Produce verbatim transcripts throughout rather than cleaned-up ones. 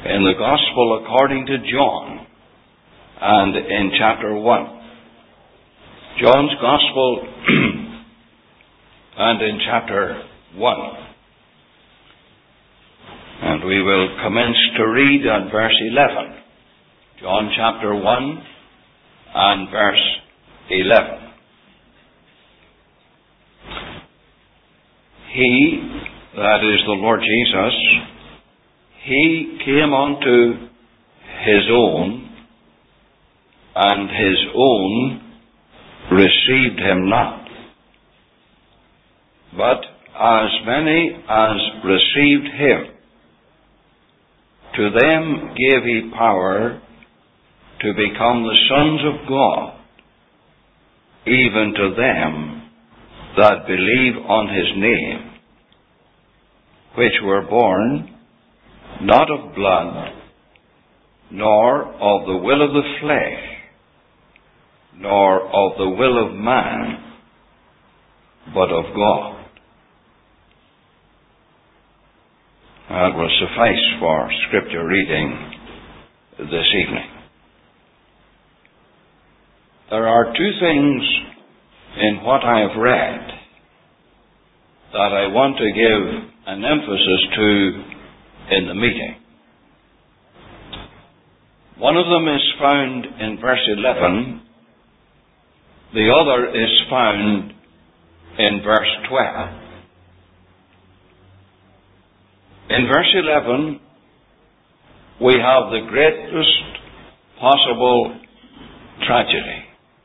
in the Gospel according to John and in chapter one. John's Gospel and in chapter one. And we will commence to read at verse eleven. John chapter one and verse eleven. He, that is the Lord Jesus, He came unto His own, and His own received Him not. But as many as received Him, to them gave He power to become the sons of God, even to them that believe on His name, which were born not of blood, nor of the will of the flesh, nor of the will of man, but of God. That will suffice for scripture reading this evening. There are two things in what I have read that I want to give an emphasis to in the meeting. One of them is found in verse eleven. The other is found in verse twelve. In verse eleven, we have the greatest possible tragedy.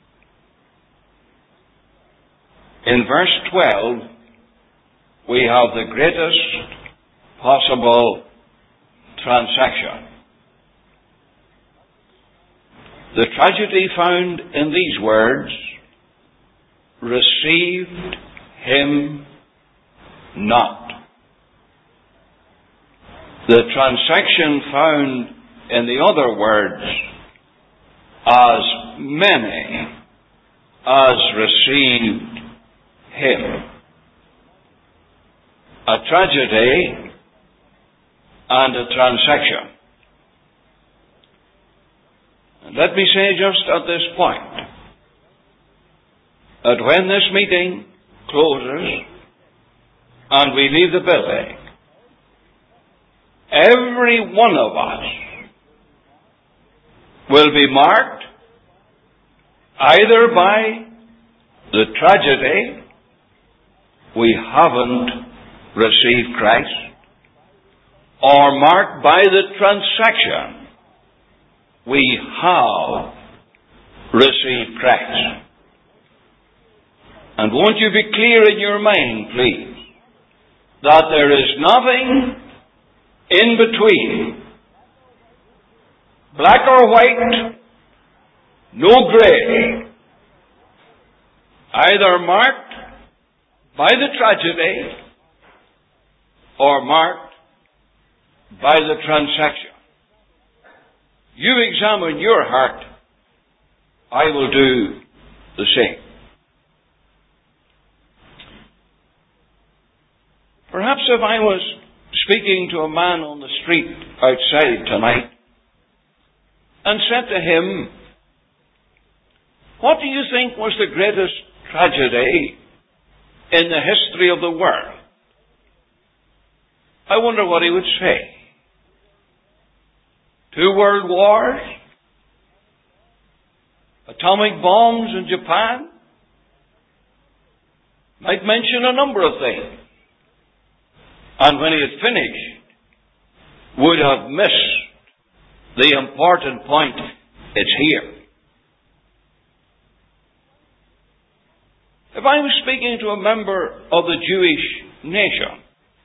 In verse twelve, we have the greatest possible transaction. The tragedy found in these words, received Him not. The transaction found in the other words, as many as received Him. A tragedy and a transaction. And let me say just at this point that when this meeting closes and we leave the building, every one of us will be marked either by the tragedy, we haven't received Christ, or marked by the transaction, we have received Christ. And won't you be clear in your mind, please, that there is nothing in between, black or white, no grey, either marked by the tragedy or marked by the transaction. You examine your heart, I will do the same. Perhaps if I was speaking to a man on the street outside tonight and said to him, what do you think was the greatest tragedy in the history of the world? I wonder what he would say. Two world wars? Atomic bombs in Japan? Might mention a number of things. And when he had finished, would have missed the important point. It's here. If I was speaking to a member of the Jewish nation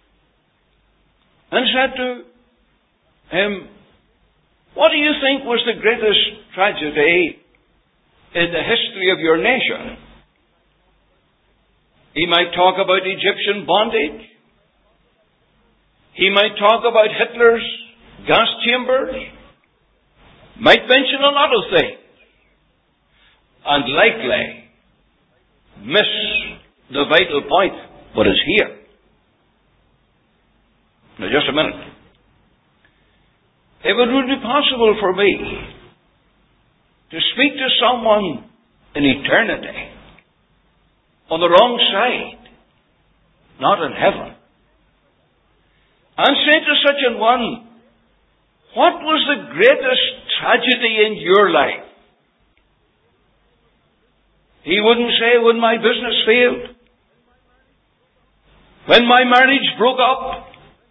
and said to him, what do you think was the greatest tragedy in the history of your nation? He might talk about Egyptian bondage. He might talk about Hitler's gas chambers. Might mention a lot of things. And likely miss the vital point, but it's here. Now just a minute. If it would be possible for me to speak to someone in eternity on the wrong side, not in heaven, and say to such an one, what was the greatest tragedy in your life? He wouldn't say, when my business failed, when my marriage broke up,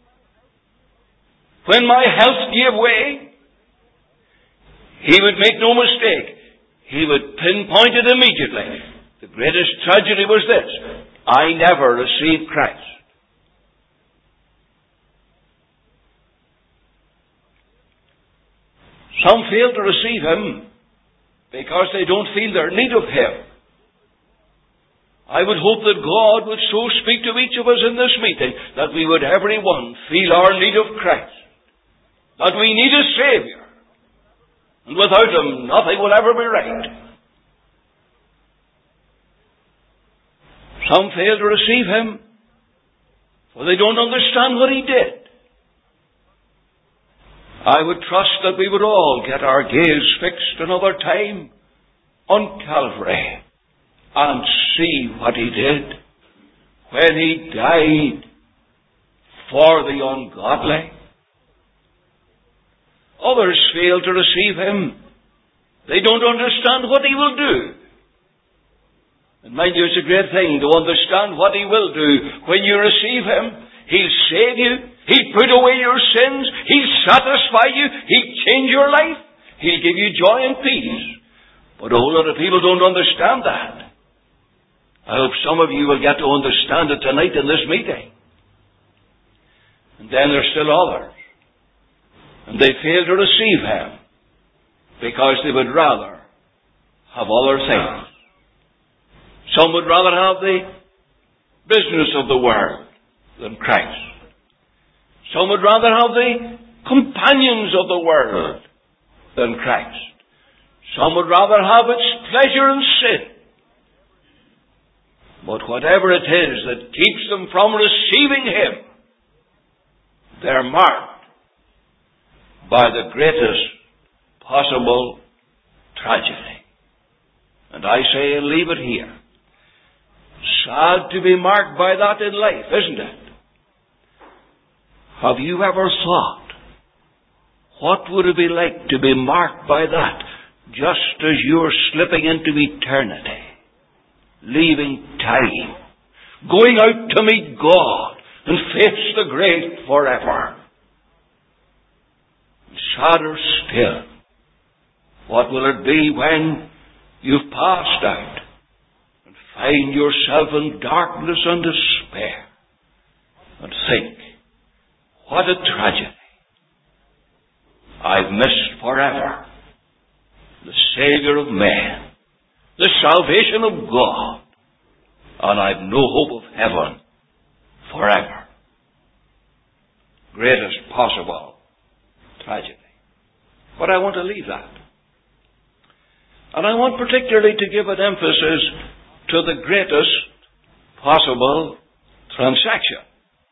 when my health gave way. He would make no mistake. He would pinpoint it immediately. The greatest tragedy was this: I never received Christ. Some fail to receive Him because they don't feel their need of Him. I would hope that God would so speak to each of us in this meeting that we would every one feel our need of Christ. That we need a Saviour. And without Him, nothing will ever be right. Some fail to receive Him, for they don't understand what He did. I would trust that we would all get our gaze fixed another time on Calvary and see what He did when He died for the ungodly. Others fail to receive Him. They don't understand what He will do. And mind you, it's a great thing to understand what He will do when you receive Him. He'll save you. He'll put away your sins. He'll satisfy you. He'll change your life. He'll give you joy and peace. But a whole lot of people don't understand that. I hope some of you will get to understand it tonight in this meeting. And then there's still others. And they fail to receive Him because they would rather have other things. Some would rather have the business of the world than Christ. Some would rather have the companions of the world than Christ. Some would rather have its pleasure and sin. But whatever it is that keeps them from receiving Him, they're marked by the greatest possible tragedy. And I say, leave it here. Sad to be marked by that in life, isn't it? Have you ever thought, what would it be like to be marked by that just as you're slipping into eternity? Leaving time, going out to meet God and face the grave forever. And sadder still, what will it be when you've passed out and find yourself in darkness and despair and think, what a tragedy. I've missed forever the Saviour of men, the salvation of God, and I've no hope of heaven forever. Greatest possible tragedy. But I want to leave that. And I want particularly to give an emphasis to the greatest possible transaction.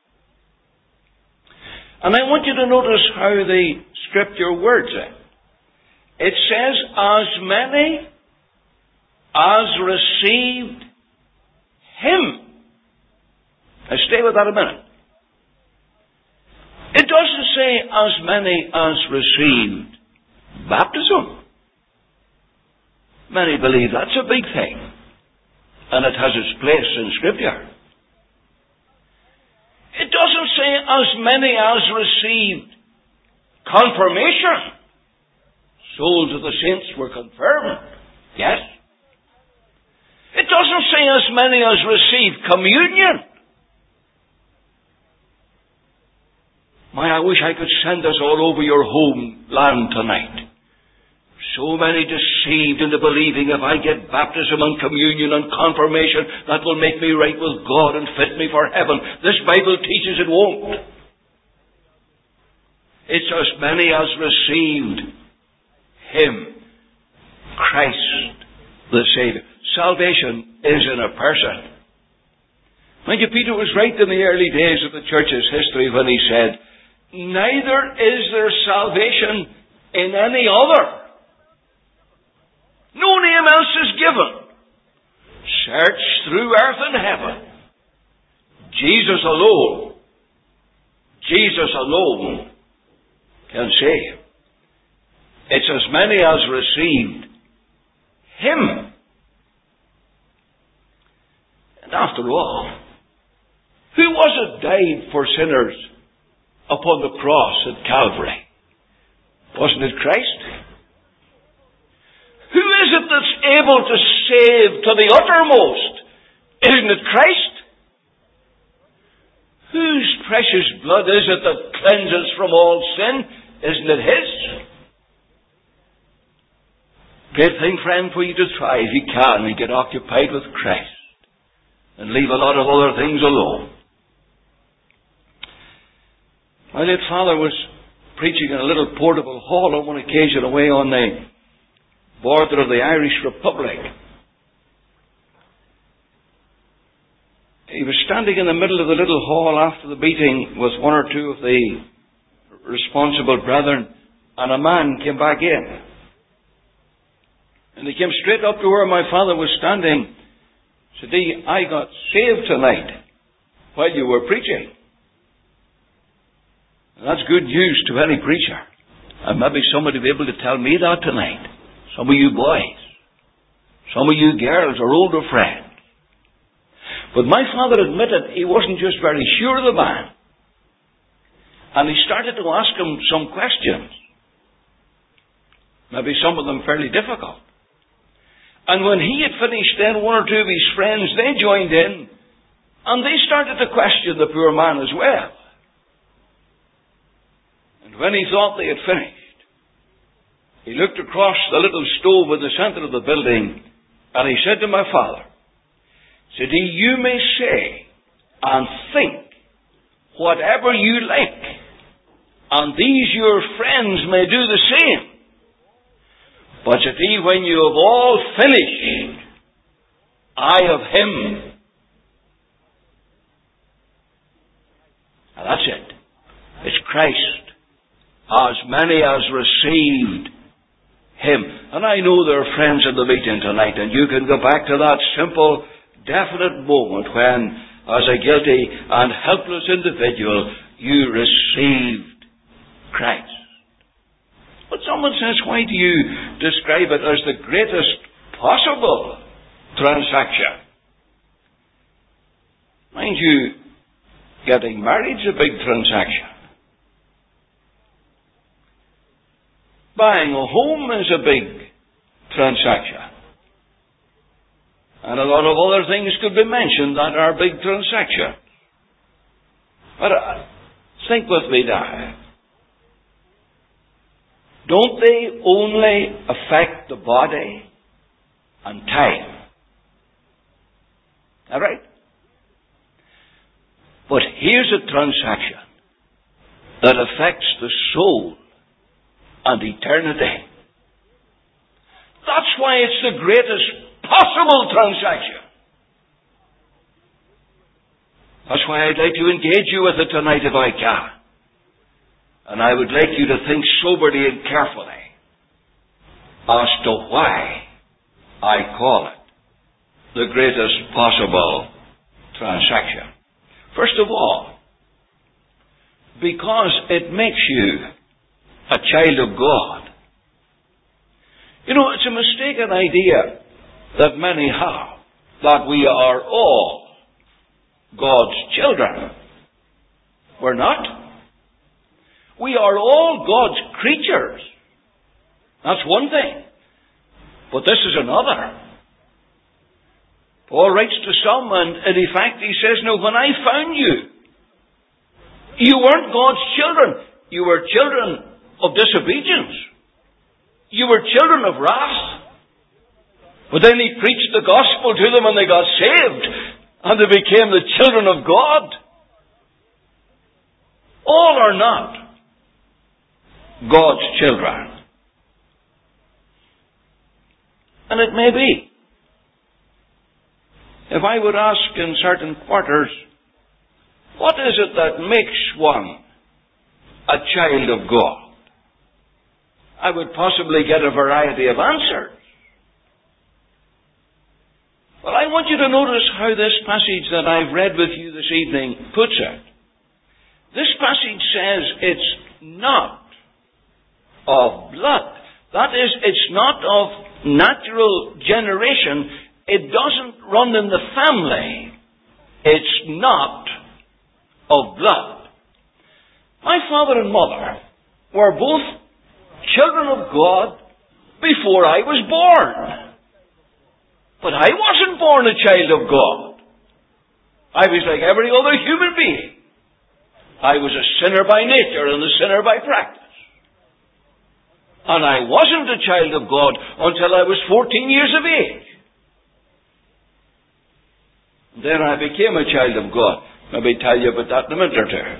And I want you to notice how the Scripture words it. It says, as many as received Him. Now stay with that a minute. It doesn't say as many as received baptism. Many believe that's a big thing, and it has its place in Scripture. It doesn't say as many as received confirmation. Souls of the saints were confirmed. Yes. It doesn't say as many as received communion. My, I wish I could send this all over your homeland tonight. So many deceived into believing if I get baptism and communion and confirmation, that will make me right with God and fit me for heaven. This Bible teaches it won't. It's as many as received Him, Christ the Saviour. Salvation is in a person. Mind you, Peter was right in the early days of the church's history when he said, neither is there salvation in any other. No name else is given. Search through earth and heaven. Jesus alone, Jesus alone can save. It's as many as received Him. And after all, who was it died for sinners upon the cross at Calvary? Wasn't it Christ? Who is it that's able to save to the uttermost? Isn't it Christ? Whose precious blood is it that cleanses from all sin? Isn't it His? Great thing, friend, for you to try if you can and get occupied with Christ and leave a lot of other things alone. My late father was preaching in a little portable hall on one occasion away on the border of the Irish Republic. He was standing in the middle of the little hall after the meeting with one or two of the responsible brethren, and a man came back in. And he came straight up to where my father was standing. Said, I got saved tonight while you were preaching. And that's good news to any preacher. And maybe somebody will be able to tell me that tonight. Some of you boys. Some of you girls or older friends. But my father admitted he wasn't just very sure of the man. And he started to ask him some questions. Maybe some of them fairly difficult. And when he had finished, then one or two of his friends, they joined in. And they started to question the poor man as well. And when he thought they had finished, he looked across the little stove in the center of the building, and he said to my father, said he, you may say and think whatever you like, and these your friends may do the same. But said he, when you have all finished, I have Him. And that's it. It's Christ. As many as received Him. And I know there are friends in the meeting tonight, and you can go back to that simple, definite moment when, as a guilty and helpless individual, you received Christ. But someone says, why do you describe it as the greatest possible transaction? Mind you, getting married is a big transaction. Buying a home is a big transaction. And a lot of other things could be mentioned that are big transactions. But uh, think with me now. Don't they only affect the body and time? All right? But here's a transaction that affects the soul and eternity. That's why it's the greatest possible transaction. That's why I'd like to engage you with it tonight if I can. And I would like you to think soberly and carefully as to why I call it the greatest possible transaction. First of all, because it makes you a child of God. You know, it's a mistaken idea that many have, that we are all God's children. We're not. We are all God's creatures. That's one thing. But this is another. Paul writes to some, and in fact he says, now when I found you, you weren't God's children. You were children of disobedience. You were children of wrath. But then he preached the gospel to them and they got saved. And they became the children of God. All are not God's children. And it may be. If I would ask in certain quarters, what is it that makes one a child of God? I would possibly get a variety of answers. Well, I want you to notice how this passage that I've read with you this evening puts it. This passage says it's not of blood. That is, it's not of natural generation. It doesn't run in the family. It's not of blood. My father and mother were both children of God before I was born. But I wasn't born a child of God. I was like every other human being. I was a sinner by nature and a sinner by practice. And I wasn't a child of God until I was fourteen years of age. Then I became a child of God. Maybe tell you about that in a minute or two.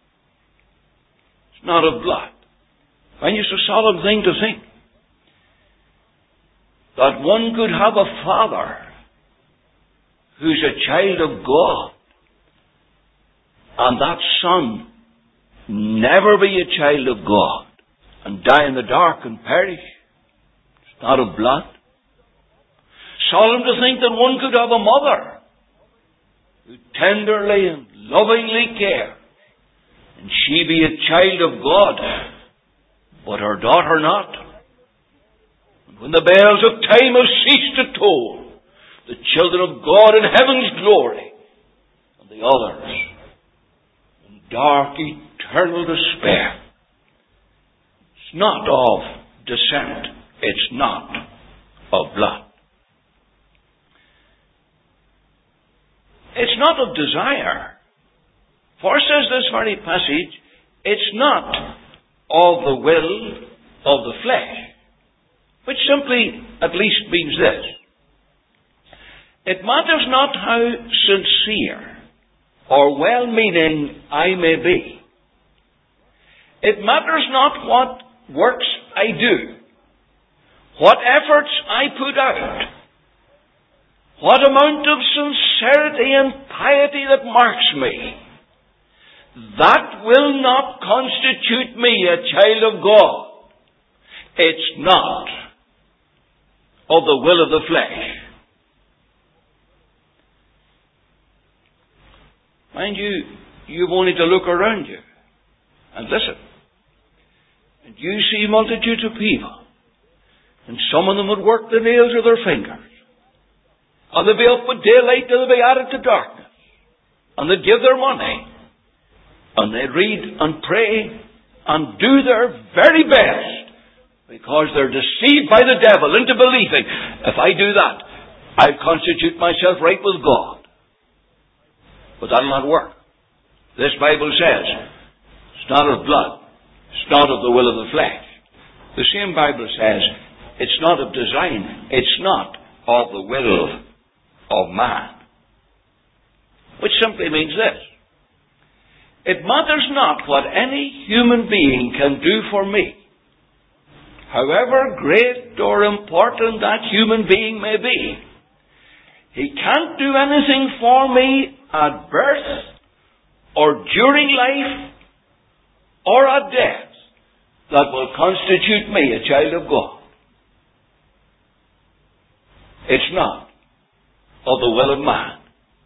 It's not of blood. I find it's a solemn thing to think that one could have a father who's a child of God, and that son never be a child of God and die in the dark and perish. It's not of blood. Solemn to think that one could have a mother who tenderly and lovingly cares, and she be a child of God, but her daughter not. When the bells of time have ceased to toll, the children of God in heaven's glory, and the others in dark eternal despair. It's not of descent. It's not of blood. It's not of desire. For, says this very passage, it's not of the will of the flesh. Which simply, at least, means this. It matters not how sincere or well-meaning I may be. It matters not what works I do, what efforts I put out, what amount of sincerity and piety that marks me. That will not constitute me a child of God. It's not of the will of the flesh. Mind you, you've only to look around you and listen. And you see multitudes of people, and some of them would work the nails of their fingers, and they'd be up with daylight till they'd be added to darkness, and they'd give their money, and they'd read and pray and do their very best, because they're deceived by the devil into believing, if I do that, I'll constitute myself right with God. But that'll not work. This Bible says, it's not of blood. It's not of the will of the flesh. The same Bible says, it's not of design. It's not of the will of man. Which simply means this. It matters not what any human being can do for me. However great or important that human being may be, he can't do anything for me at birth, or during life, or at death, that will constitute me a child of God. It's not of the will of man.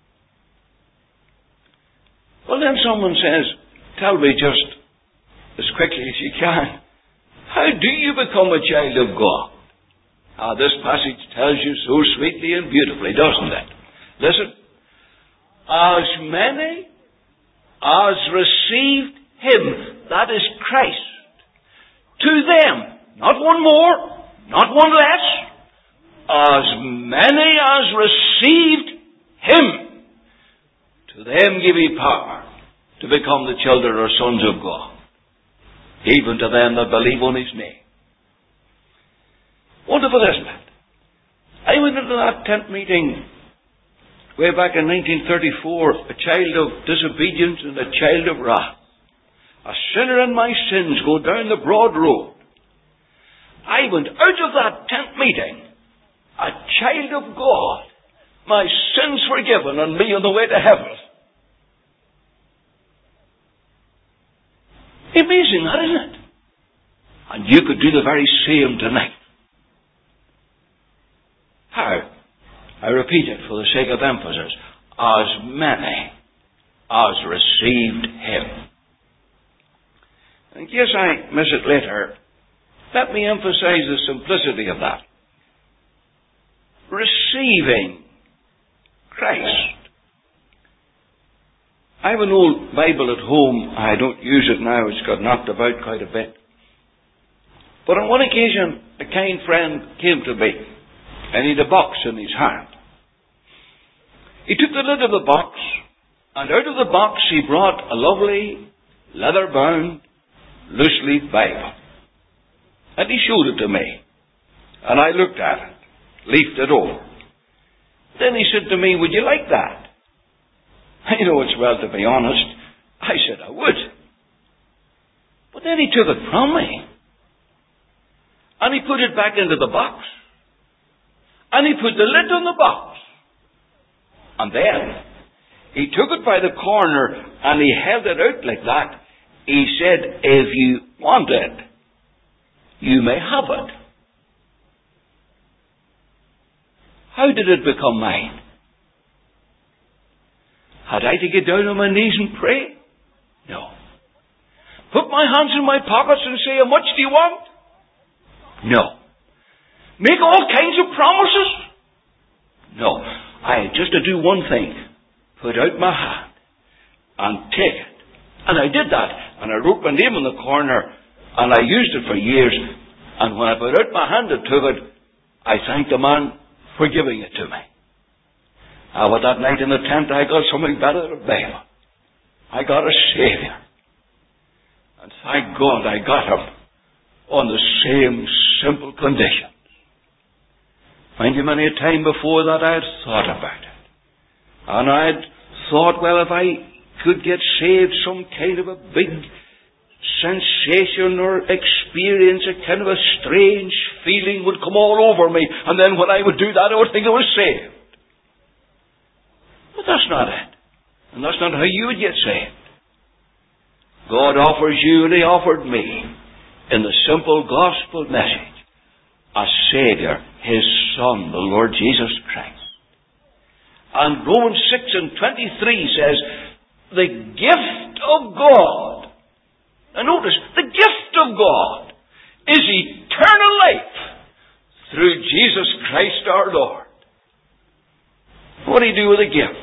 Well, then someone says, tell me just as quickly as you can, how do you become a child of God? Ah, this passage tells you so sweetly and beautifully, doesn't it? Listen. As many as received Him, that is Christ, to them, not one more, not one less, as many as received Him, to them give He power to become the children or sons of God, even to them that believe on His name. Wonderful, isn't it? I went into that tent meeting way back in nineteen thirty-four, a child of disobedience and a child of wrath. A sinner in my sins go down the broad road. I went out of that tent meeting, a child of God, my sins forgiven and me on the way to heaven. Amazing, that, isn't it? And you could do the very same tonight. How? I repeat it for the sake of emphasis. As many as received Him. In case I miss it later, let me emphasize the simplicity of that. Receiving Christ. I have an old Bible at home. I don't use it now. It's got knocked about quite a bit. But on one occasion, a kind friend came to me, and he had a box in his hand. He took the lid of the box, and out of the box he brought a lovely, leather-bound, loose-leaf Bible. And he showed it to me. And I looked at it, leafed it over. Then he said to me, would you like that? I know it's well to be honest. I said I would. But then he took it from me. And he put it back into the box. And he put the lid on the box. And then he took it by the corner and he held it out like that. He said, if you want it, you may have it. How did it become mine? Had I to get down on my knees and pray? No. Put my hands in my pockets and say, how much do you want? No. Make all kinds of promises? No. I had just to do one thing. Put out my hand and take it. And I did that. And I wrote my name in the corner and I used it for years. And when I put out my hand and took it, I thanked the man for giving it to me. Ah, but that night in the tent I got something better than a Bible. I got a Saviour. And thank God I got Him on the same simple conditions. Mind you, many a time before that I had thought about it. And I had thought, well, if I could get saved, some kind of a big sensation or experience, a kind of a strange feeling would come all over me. And then when I would do that, I would think I was saved. But that's not it. And that's not how you would get saved. God offers you, and He offered me, in the simple gospel message, a Saviour, His Son, the Lord Jesus Christ. And Romans six and twenty-three says, the gift of God. Now notice, the gift of God is eternal life through Jesus Christ our Lord. What do you do with a gift?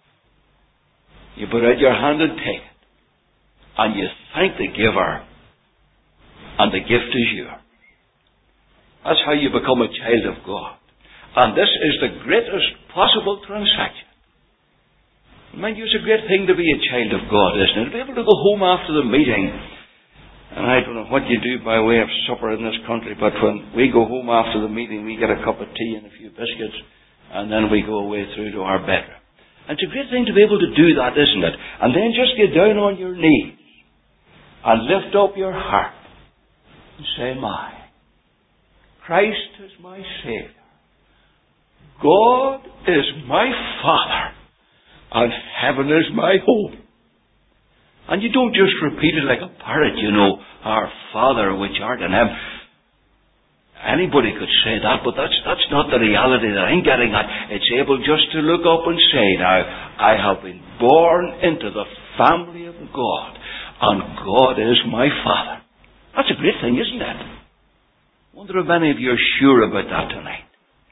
You put out your hand and take it. And you thank the giver. And the gift is yours. That's how you become a child of God. And this is the greatest possible transaction. Mind you, it's a great thing to be a child of God, isn't it? To be able to go home after the meeting. And I don't know what you do by way of supper in this country, but when we go home after the meeting, we get a cup of tea and a few biscuits, and then we go away through to our bedroom. And it's a great thing to be able to do that, isn't it? And then just get down on your knees and lift up your heart and say, my, Christ is my Saviour. God is my Father. And heaven is my home. And you don't just repeat it like a parrot, you know, our Father which art in heaven. Anybody could say that, but that's that's not the reality that I'm getting at. It's able just to look up and say, now, I have been born into the family of God, and God is my Father. That's a great thing, isn't it? I wonder if many of you are sure about that tonight.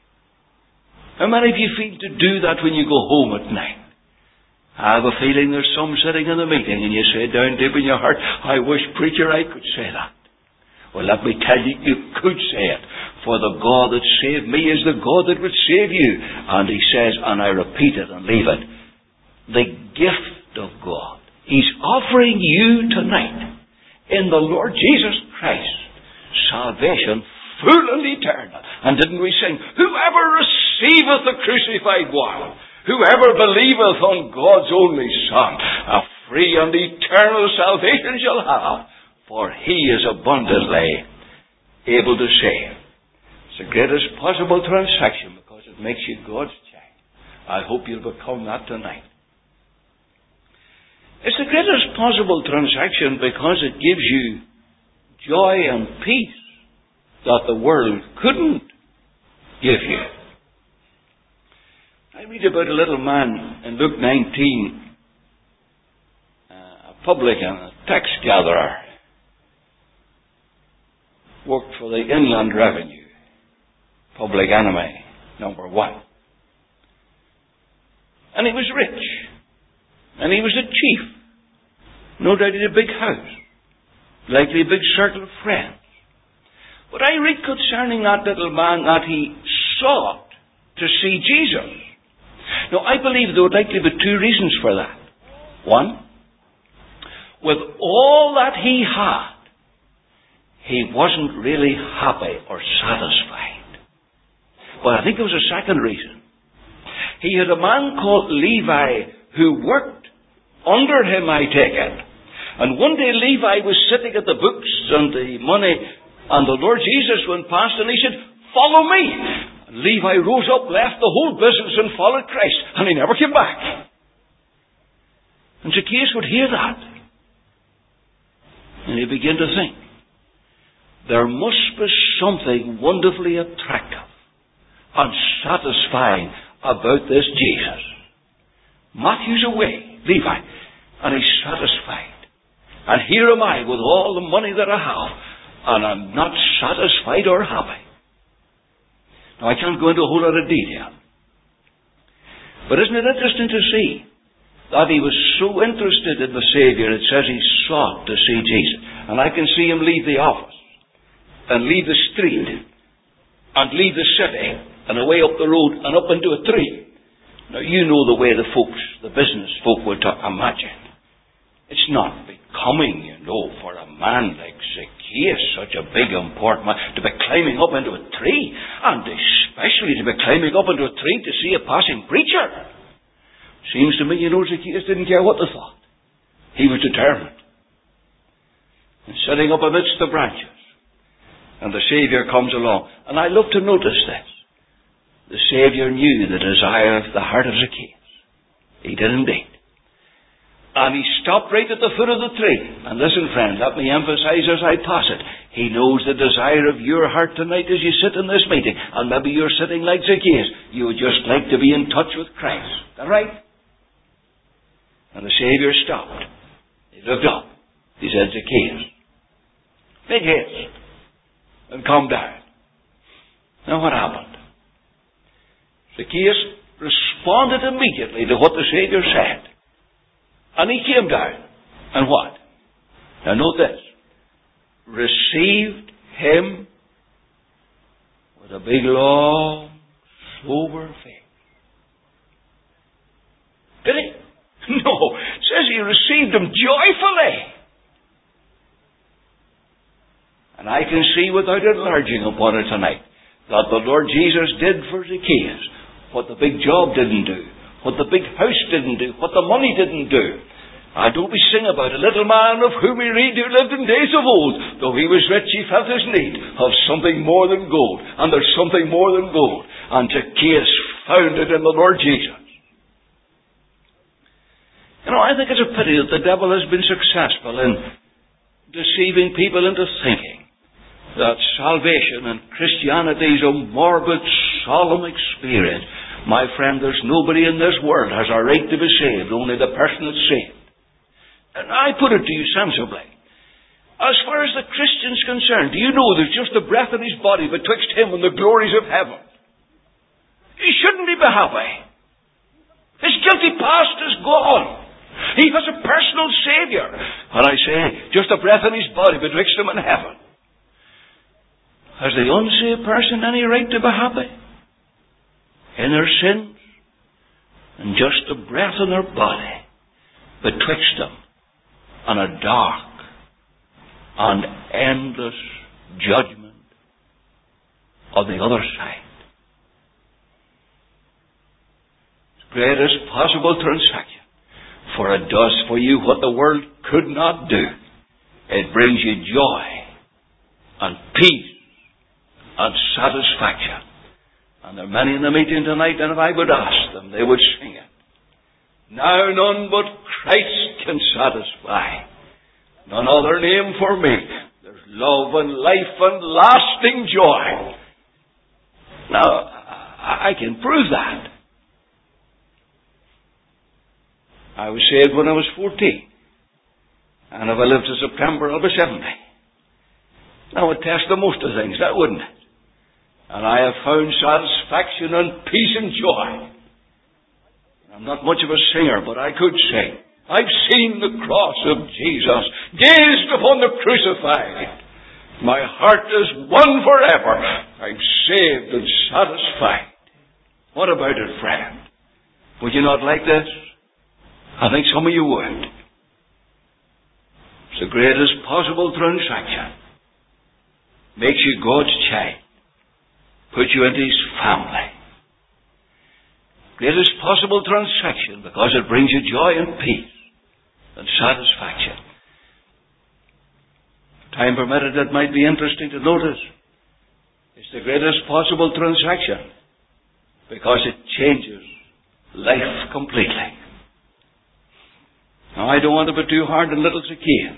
How many of you feel to do that when you go home at night? I have a feeling there's some sitting in the meeting and you say down deep in your heart, I wish, preacher, I could say that. Well, let me tell you, you could say it. For the God that saved me is the God that would save you. And He says, and I repeat it and leave it, the gift of God. He's offering you tonight, in the Lord Jesus Christ, salvation full and eternal. And didn't we sing, whoever receiveth the crucified one, whoever believeth on God's only Son, a free and eternal salvation shall have, for He is abundantly able to save. It's the greatest possible transaction because it makes you God's child. I hope you'll become that tonight. It's the greatest possible transaction because it gives you joy and peace that the world couldn't give you. I read about a little man in Luke nineteen, uh, a publican, a tax gatherer, worked for the Inland Revenue, public enemy number one. And he was rich. And he was a chief. No doubt he had a big house. Likely a big circle of friends. But I read concerning that little man that he sought to see Jesus. Now, I believe there would likely be two reasons for that. One, with all that he had, he wasn't really happy or satisfied. But I think there was a second reason. He had a man called Levi who worked under him, I take it. And one day Levi was sitting at the books and the money, and the Lord Jesus went past and he said, "Follow me." And Levi rose up, left the whole business and followed Christ. And he never came back. And Zacchaeus would hear that. And he began to think, there must be something wonderfully attractive and satisfying about this Jesus. Matthew's away, Levi, and he's satisfied. And here am I with all the money that I have, and I'm not satisfied or happy. Now, I can't go into a whole lot of detail. But isn't it interesting to see that he was so interested in the Savior, it says he sought to see Jesus. And I can see him leave the office, and leave the street, and leave the city, and away up the road, and up into a tree. Now, you know the way the folks, the business folk would talk. Imagine. It's not becoming, you know, for a man like Zacchaeus, such a big, important man, to be climbing up into a tree, and especially to be climbing up into a tree to see a passing preacher. Seems to me, you know, Zacchaeus didn't care what they thought. He was determined. And sitting up amidst the branches, and the Saviour comes along. And I love to notice this. The Saviour knew the desire of the heart of Zacchaeus. He did indeed. And he stopped right at the foot of the tree. And listen, friend, let me emphasize as I pass it. He knows the desire of your heart tonight as you sit in this meeting. And maybe you're sitting like Zacchaeus. You would just like to be in touch with Christ. Is that right? And the Saviour stopped. He looked up. He said, "Zacchaeus, make haste and come down." Now what happened? Zacchaeus responded immediately to what the Saviour said. And he came down. And what? Now note this. Received him with a big, long, sober face. Did he? No. It says he received him joyfully. And I can see without enlarging upon it tonight that the Lord Jesus did for Zacchaeus what the big job didn't do, what the big house didn't do, what the money didn't do. And don't we sing about a little man of whom we read who lived in days of old. Though he was rich, he felt his need of something more than gold. And there's something more than gold. And Zacchaeus found it in the Lord Jesus. You know, I think it's a pity that the devil has been successful in deceiving people into thinking that salvation and Christianity is a morbid, solemn experience. My friend, there's nobody in this world has a right to be saved, only the person that's saved. And I put it to you sensibly. As far as the Christian's concerned, do you know there's just a breath in his body betwixt him and the glories of heaven? He shouldn't be happy. His guilty past is gone. He has a personal Saviour. And I say, just a breath in his body betwixt him and heaven. Has the unsaved person any right to be happy in their sins? And just a breath in their body betwixt them and a dark and endless judgment on the other side. Greatest possible transaction. For it does for you what the world could not do. It brings you joy and peace and satisfaction. And there are many in the meeting tonight, and if I would ask them, they would sing it. Now none but Christ can satisfy. None other name for me. There's love and life and lasting joy. Now, I can prove that. I was saved when I was fourteen. And if I live to September, I'll be seventy. That would test the most of things, that wouldn't it? And I have found satisfaction and peace and joy. I'm not much of a singer, but I could sing. I've seen the cross of Jesus, gazed upon the crucified. My heart is won forever. I'm saved and satisfied. What about it, friend? Would you not like this? I think some of you would. It's the greatest possible transaction. Makes you God's child. Puts you into His family. Greatest possible transaction because it brings you joy and peace and satisfaction. Time permitted, it might be interesting to notice. It's the greatest possible transaction because it changes life completely. Now, I don't want to be too hard on little Zacchaeus.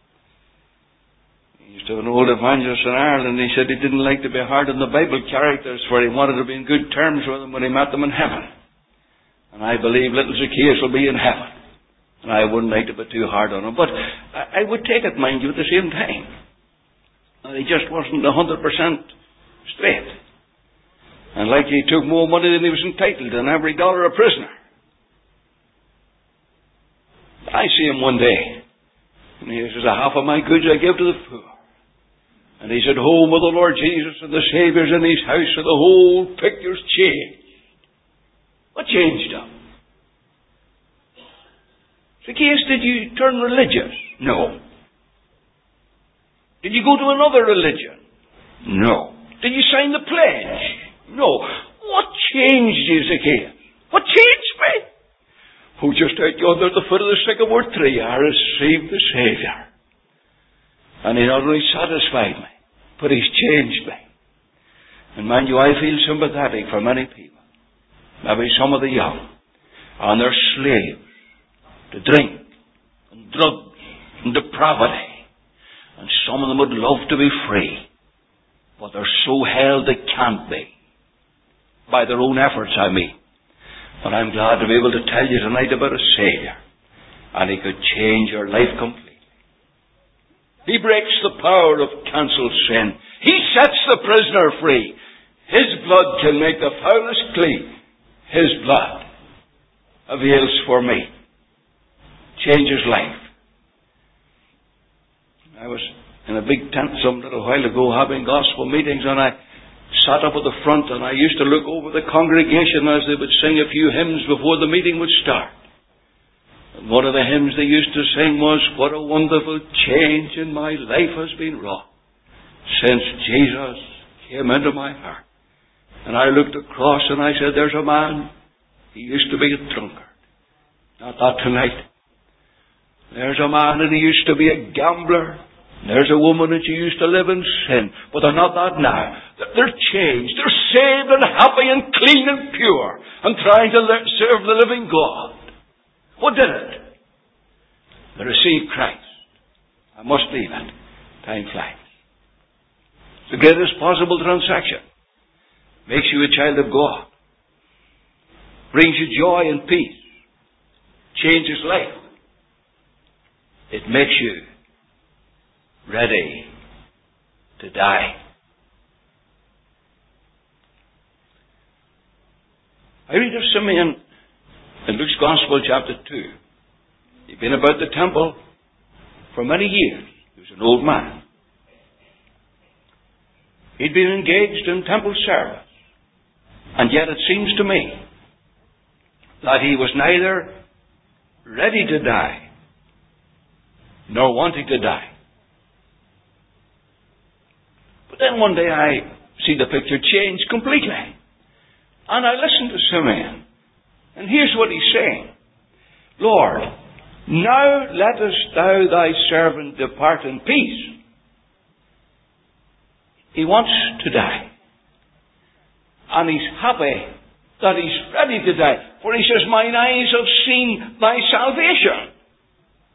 He used to have an old evangelist in Ireland. He said he didn't like to be hard on the Bible characters, for he wanted to be in good terms with them when he met them in heaven. And I believe little Zacchaeus will be in heaven. And I wouldn't like to be too hard on him. But I would take it, mind you, at the same time. And he just wasn't one hundred percent straight. And like he took more money than he was entitled, and every dollar a prisoner. I see him one day, and he says, a half of my goods I give to the poor. And he's at home with the Lord Jesus, and the Saviour's in his house, and the whole picture's changed. What changed him? Zacchaeus, did you turn religious? No. Did you go to another religion? No. Did you sign the pledge? No. What changed you, Zacchaeus? What changed me? Who just out yonder at the foot of the sycamore tree, I received the Saviour. And He not only satisfied me, but He's changed me. And mind you, I feel sympathetic for many people. Maybe some of the young. And they're slaves to drink and drugs and depravity. And some of them would love to be free. But they're so held they can't be. By their own efforts, I mean. But I'm glad to be able to tell you tonight about a Saviour. And He could change your life completely. He breaks the power of cancelled sin. He sets the prisoner free. His blood can make the foulest clean. His blood avails for me. Changes life. I was in a big tent some little while ago having gospel meetings, and I sat up at the front, and I used to look over the congregation as they would sing a few hymns before the meeting would start. And one of the hymns they used to sing was, what a wonderful change in my life has been wrought since Jesus came into my heart. And I looked across and I said, there's a man, he used to be a drunkard. Not that tonight. There's a man and he used to be a gambler. There's a woman that you used to live in sin, but they're not that now. They're changed. They're saved and happy and clean and pure and trying to li- serve the living God. What did it? They received Christ. I must leave it. Time flies. It's the greatest possible transaction. Makes you a child of God. Brings you joy and peace. Changes life. It makes you ready to die. I read of Simeon in Luke's Gospel, chapter two. He'd been about the temple for many years. He was an old man. He'd been engaged in temple service. And yet it seems to me that he was neither ready to die nor wanting to die. But then one day I see the picture change completely. And I listen to Simeon. And here's what he's saying. Lord, now lettest thou thy servant depart in peace. He wants to die. And he's happy that he's ready to die. For he says, mine eyes have seen thy salvation.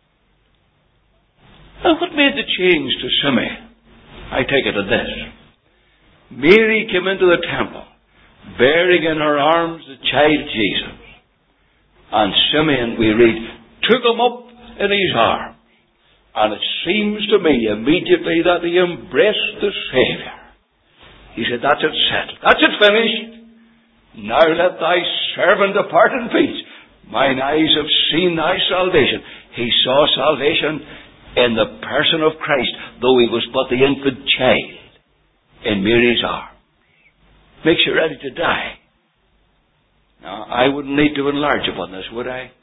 And what made the change to Simeon? I take it as this. Mary came into the temple, bearing in her arms the child Jesus. And Simeon, we read, took him up in his arms. And it seems to me immediately that he embraced the Saviour. He said, that's it settled. That's it finished. Now let thy servant depart in peace. Mine eyes have seen thy salvation. He saw salvation in the person of Christ, though he was but the infant child in Mary's arms. Makes you ready to die. Now, I wouldn't need to enlarge upon this, would I?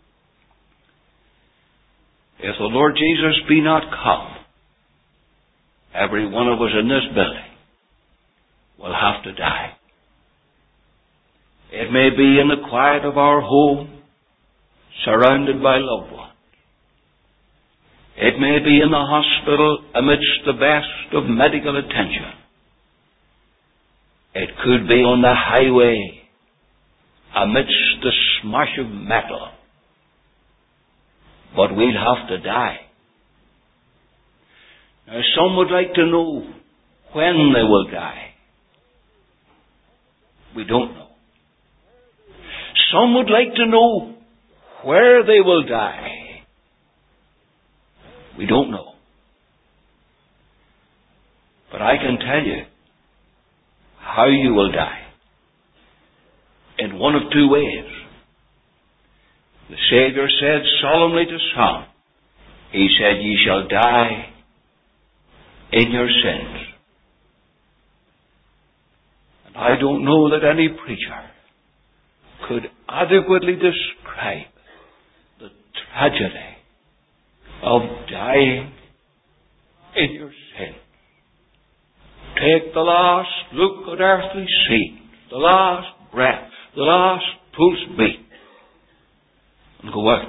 If the Lord Jesus be not come, every one of us in this building will have to die. It may be in the quiet of our home, surrounded by loved ones. It may be in the hospital amidst the best of medical attention. It could be on the highway amidst the smash of metal. But we'll have to die. Now, some would like to know when they will die. We don't know. Some would like to know where they will die. We don't know. But I can tell you how you will die. In one of two ways. The Saviour said solemnly to some, He said, ye shall die in your sins. And I don't know that any preacher could adequately describe the tragedy of dying in your sins. Take the last look at earthly scenes, the last breath, the last pulse beat, and go out.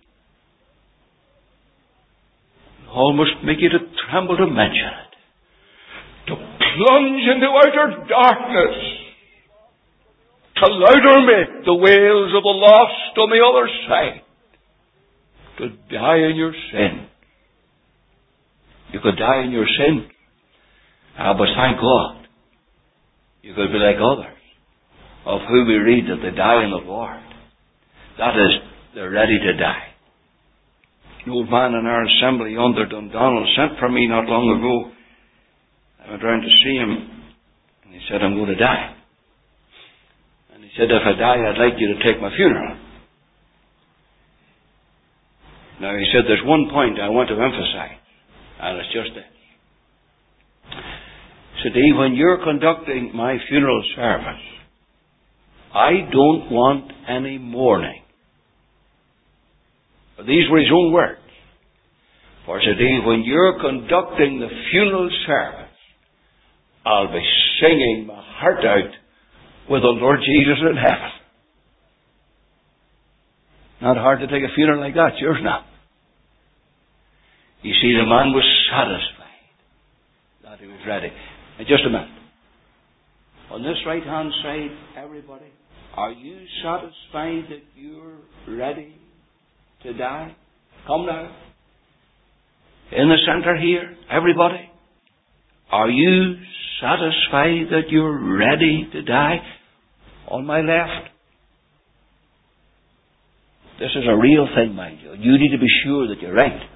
Almost make you to tremble to mention it. To plunge into outer darkness. To louder make the wails of the lost on the other side. To die in your sin. You could die in your sin. Ah, but thank God, you could be like others, of whom we read that they die in the Lord. That is, they're ready to die. An old man in our assembly yonder, Dundonald, sent for me not long ago. I went round to see him, and he said, I'm going to die. And he said, if I die, I'd like you to take my funeral. Now, he said, there's one point I want to emphasize, and it's just this. He said, when you're conducting my funeral service, I don't want any mourning. But these were his own words. For, said he, when you're conducting the funeral service, I'll be singing my heart out with the Lord Jesus in heaven. Not hard to take a funeral like that, yours not. You see, the man was satisfied that he was ready. Now, just a minute. On this right-hand side, everybody, are you satisfied that you're ready to die? Come now. In the center here, everybody, are you satisfied that you're ready to die? On my left. This is a real thing, mind you. You need to be sure that you're right.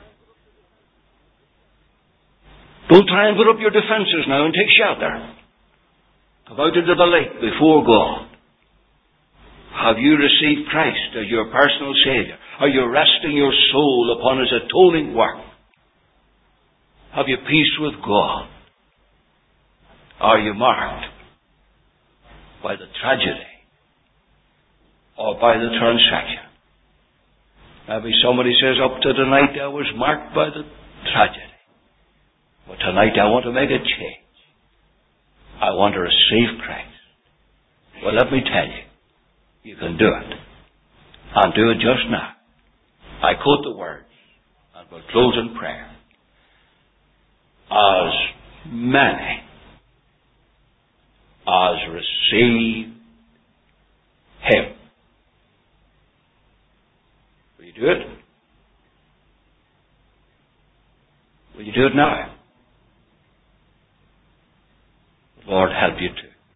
Don't try and put up your defenses now and take shelter. Come out into the light before God. Have you received Christ as your personal Saviour? Are you resting your soul upon His atoning work? Have you peace with God? Are you marked by the tragedy or by the transaction? Maybe somebody says, up to tonight I was marked by the tragedy. But tonight I want to make a change. I want to receive Christ. Well, let me tell you, you can do it. And do it just now. I quote the words, and we'll close in prayer. As many as receive Him. Will you do it? do it now. Lord, help you to.